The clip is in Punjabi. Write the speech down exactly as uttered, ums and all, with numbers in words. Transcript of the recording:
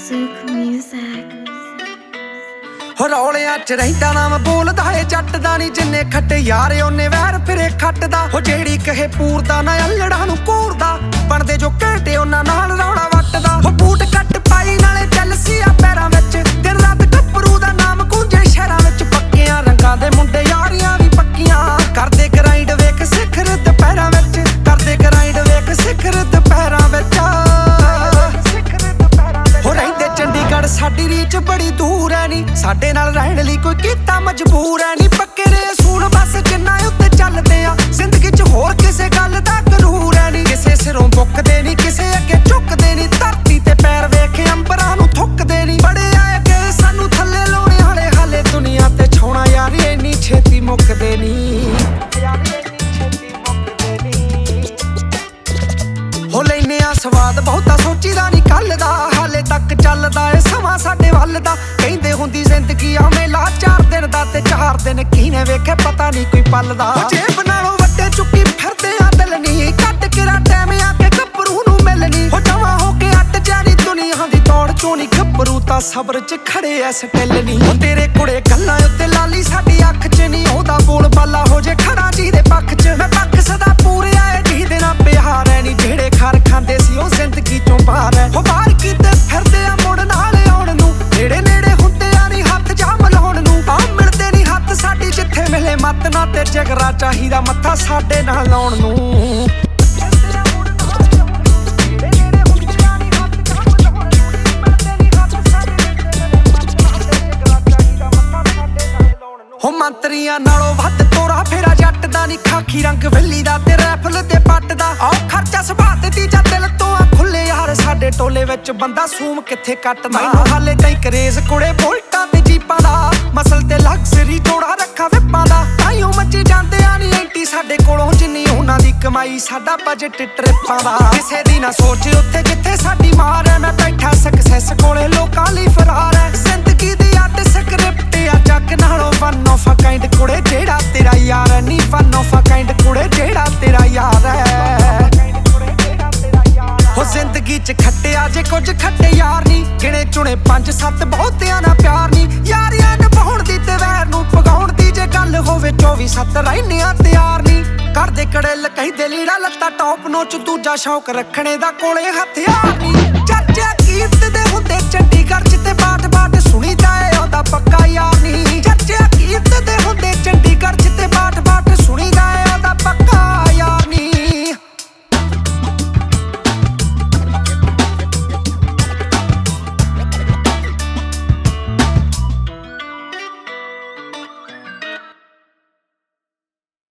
Souk music. ਹੋ ਰੌਲਿਆਂ ਚ ਰਹਿੰਦਾ ਨਾ ਮੈਂ ਬੋਲਦਾ ਏ ਜੱਟ ਦਾ ਨੀ ਜਿੰਨੇ ਖੱਟੇ ਯਾਰ ਉਹਨੇ ਵੈਰ ਫਿਰੇ ਖੱਟਦਾ ਹੋ ਜਿਹੜੀ ਕਹੇ ਪੂਰਦਾ ਨਾ ਅਲੜਾ ਨੂੰ ਕੋਰਦਾ ਬਣਦੇ ਜੋ ਘੰਟੇ ਉਹਨਾਂ ਨਾਲ ਰੌਲਾ ਵੱਟਦਾ ਹੋ ਬੂਟ ਕੱਟ ਪਾਈ ਨਾਲੇ ਚੱਲਸੀ ਆ ਪੈਰਾਂ ਵਿੱਚ ਦਿਨ ਰਾਤ ਗੱਭਰੂ ਦਾ ਨਾਮ ਗੂੰਜੇ ਸ਼ਹਿਰਾਂ ਵਿੱਚ ਪੱਕਿਆਂ ਰੰਗਾਂ ਦੇ ਮੁੰਡੇ ਯਾਰੀਆਂ ਵੀ ਪੱਕੀਆਂ ਕਰਦੇ ਗਰਾਈਂਡ ਵੇਖ ਸਿਖਰ ਦੁਪਹਿਰਾਂ ਵਿੱਚ ਕਰਦੇ ਗਰਾਈਂਡ ਵੇਖ ਸਿਖਰ ਦੁਪਹਿਰਾਂ ਵਿੱਚ ਹੋ ਰਹਿੰਦੇ ਚੰਡੀਗੜ੍ਹ ਸਾਡੀ ਰੀਚ ਬੜੀ ਦੂਰ ਐ ਨੀ ਸਾਡੇ ਨਾਲ ਰਹਿਣ ਲਈ ਕੋਈ ਕੀਤਾ ਮਜਬੂਰ ਐ ਨੀ ਪੱਕੇ ਰੇ ਸੂਣ ਬਸ ਜਿੰਨਾ ਉੱਤੇ ਚੱਲਦੇ ਆ ਜ਼ਿੰਦਗੀ ਚ ਹੋਰ ਕਿਸੇ ਗੱਲ ਦਾ ਕਰੂਰ ਐ ਨੀ ਕਿਸੇ ਸਿਰੋਂ ਬੁੱਕਦੇ ਨੀ ਕਿਸੇ ਅੱਗੇ ਝੁਕਦੇ ਨੀ ਧਰਤੀ ਤੇ ਪੈਰ ਵੇਖ ਅੰਬਰਾਂ ਨੂੰ ਥੁੱਕਦੇ ਨੀ ਬੜੇ ਆਏ ਕਿ ਸਾਨੂੰ ਥੱਲੇ ਲਾਉਣੇ ਵਾਲੇ ਹਾਲੇ ਦੁਨੀਆ ਤੇ ਛਾਉਣਾ ਯਾਰ ਇੰਨੀ ਛੇਤੀ ਮੁੱਕਦੇ ਨੀ ਹੋ ਲੈਨੇ ਆ ਸਵਾਦ ਬਹੁਤਾ ਸੋਚੀਦਾ ਨੀ ਕੱਲ ਦਾ ਹਾਲੇ ਤੱਕ ਚੱਲਦਾ ਏ ਸਮਾਂ ਸਾਡੇ ਵੱਲ ਦਾ ਕਹਿੰਦੇ ਹੁੰਦੀ ਜ਼ਿੰਦਗੀ ਆ ਮੇਲਾ ਚਾਰ ਦਿਨ ਦਾ ਤੇ ਚਾਰ ਦਿਨ ਕਿਹਨੇ ਵੇਖੇ ਪਤਾ ਨੀ ਕੋਈ ਪਲ ਦਾ ਜੇਬ ਨਾਲੋਂ ਵੱਡੇ ਚੁੱਕੀ ਫਿਰਦੇ ਆ ਦਿਲ ਨੀ ਕੱਟ ਕੇ ਰਾ ਟਾਈਮ ਆ ਕੇ ਗੱਭਰੂ ਨੂੰ ਮਿਲਣੀ ਹੋ ਜਮਾ ਹੋ ਕੇ ਅੱਟ ਜਾਣੀ ਦੁਨੀਆ ਦੀ ਦੌੜ ਚੋਂ ਨੀ ਗੱਭਰੂ ਤਾਂ ਸਬਰ ਚ ਖੜੇ ਐ ਸਟਿਲ ਨੀ ਹੋ ਤੇਰੇ ਕੁੜੇ ਗੱਲਾਂ ਉੱਤੇ ਲਾਲੀ ਸਾਡੀ ਅੱਖ ਚ ਨੀ ਉਹਦਾ ਬੋਲ ਬਾਲਾ ਹੋ ਜੇ ਖੜਾ ਜੀ ਦੇ ਪੱਖ ਚ ਮੈਂ ਪੱਖ ਸਦਾ ਪੂਰੇ ਆਏ ਜਿਹਦੇ ਨਾਲ ਪਿਆਰ ਐ ਨੀ ਜਿਹੜੇ ਖਾਰ ਖਾਂਦੇ ਸੀ ਉਹ ਜ਼ਿੰਦਗੀ ਚੋਂ ਬਾਹਰ ਐ ਹੋ ਬਾਹਰ ਕੀਤੇ ਫਿਰਦੇ ਆ ਮੁੜ ਨਾਲ ਆਉਣ ਨੂੰ ਨੇੜੇ ਨੇੜੇ ਹੁੰਦੇ ਆ ਨੀ ਹੱਥ ਜਾ ਮਿਲਾਉਣ ਨੂੰ ਆ ਮਿਲਦੇ ਨੀ ਹੱਥ ਸਾਡੀ ਜਿੱਥੇ ਮਿਲੇ ਮੱਤ ਨਾ ਤੇ ਜਿਗਰਾ ਚਾਹੀਦਾ ਮੱਥਾ ਸਾਡੇ ਨਾਲ ਲਾਉਣ ਨੂੰ ਹੋ ਮੰਤਰੀਆਂ ਨਾਲੋਂ ਵੱਧ ਤੋਰਾ ਫੇਰਾ ਜੱਟ ਦਾ ਨੀ ਖਾਕੀ ਰੰਗ ਵਿੱਲੀ ਦਾ ਤੇ ਰੈਫਲ ਤੇ ਪੱਟ ਦਾ ਆਹ ਖਰਚਾ ਸੁਭਾਅ ਤੇ ਤੀਜਾ ਦਿਲ ਤੋਂ ਆ ਖੁੱਲੇ ਯਾਰ ਸਾਡੇ ਟੋਲੇ ਵਿੱਚ ਬੰਦਾ ਸੂਮ ਕਿੱਥੇ ਕੱਟਦਾ ਮੈਨੂੰ ਹਾਲੇ ਕਈ ਕਰੇਜ਼ ਕੁੜੇ ਬੁਲਟਾਂ ਤੇ ਜੀਪਾਂ ਦਾ ਮਸਲ ਤੇ ਲਗਜ਼ਰੀ ਜੋੜਾ ਰੱਖਾ ਵਿਪਾਂ ਦਾ ਤਾਈਓ ਮੱਚੀ ਜਾਂਦੇ ਆ ਨੀ ਐਂਟੀ ਸਾਡੇ ਕੋਲੋਂ ਜਿੰਨੀ ਉਹਨਾਂ ਦੀ ਕਮਾਈ ਸਾਡਾ ਬਜਟ ਟ੍ਰਿਪਾਂ ਦਾ ਕਿਸੇ ਦੀ ਨਾ ਸੋਚ ਉੱਥੇ ਜਿੱਥੇ ਸਾਡੀ ਮਾਰ ਐ ਮੈਂ ਬੈਠਾ ਸਕਸੈਸ ਕੋਲੇ ਲੋਕਾਂ ਲਈ ਫਰਾਰ ਐ ਜ਼ਿੰਦਗੀ ਦੀ ਅੱਡ ਸਕ੍ਰਿਪਟ ਆ ਜੱਗ ਨਾਲੋਂ ਵਨ ਆਫ ਅ ਕਾਈਂਡ ਕੁੜੇ ਜਿਹੜਾ ਤੇਰਾ ਯਾਰ ਐ ਨੀ ਵਨ ਆਫ ਅ ਕਾਈਂਡ ਕੁੜੇ ਜਿਹੜਾ ਤੇਰਾ ਯਾਰ ਐ ਹੋ ਜ਼ਿੰਦਗੀ ਚ ਖੱਟਿਆ ਜੇ ਕੁਝ ਖੱਟੇ ਯਾਰ ਨੀ ਗਿਣੇ ਚੁਣੇ ਪੰਜ ਸੱਤ ਬਹੁਤਿਆਂ ਨਾਲ ਪਿਆਰ ਨੀ ਯਾਰੀਆਂ ਨਿਭਾਉਣ ਦੀ ਤੇ ਵੈਰ ਨੂੰ ਪਗਾਉਣ ਦੀ ਜੇ ਗੱਲ ਹੋਵੇ ਚੌਵੀ ਸੱਤ ਰਹਿੰਦੇ ਤਿਆਰ ਨੀ ਕਰਦੇ ਕੜੇਲ ਕਹਿੰਦੇ ਲੀੜਾ ਲੱਤਾ ਟੌਪ ਨੋਚ ਦੂਜਾ ਸ਼ੌਕ ਰੱਖਣੇ ਦਾ ਕੋਲੇ ਹਥਿਆਰ ਨੀ ਚਾਚਾ ਕੀਰਤ ਦੇ ਹੁੰਦੇ ਚੰਡੀਗੜ੍ਹ ਚ ਤੇ ਬਾਟ ਬਾਟ ਸੁਣੀਦਾ ਏ ਉਹਦਾ ਪੱਕਾ ਯਾਰ ਨੀ ਚਾਚਾ ਕੀਰਤ ਦੇ ਹੁੰਦੇ ਚੰਡੀਗੜ੍ਹ ਚ ਤੇ ਬਾਟ ਬਾਟ ਸੁਣੀਦਾ ਏ ਉਹਦਾ ਪੱਕਾ